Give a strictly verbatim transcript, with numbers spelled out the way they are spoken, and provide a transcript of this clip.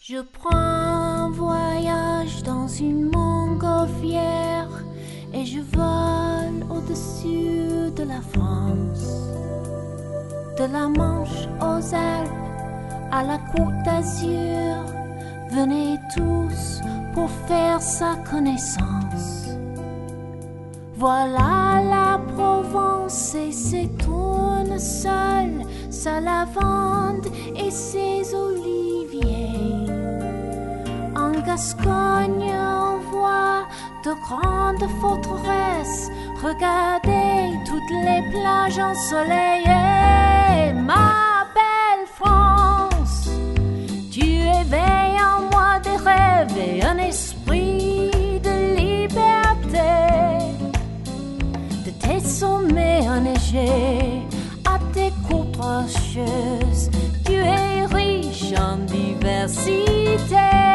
Je prends un voyage dans une montgolfière et je vole au-dessus de la France. De la Manche aux Alpes, à la Côte d'Azur, venez tous pour faire sa connaissance. Voilà la Provence et ses tournesols, sa lavande et ses oliviers. En Gascogne, on voit de grandes forteresses. Regardez toutes les plages ensoleillées. Ma belle France, tu éveilles en moi des rêves et un esprit de liberté. De tes sommets enneigés à tes côtes rocheuses, tu es riche en diversité.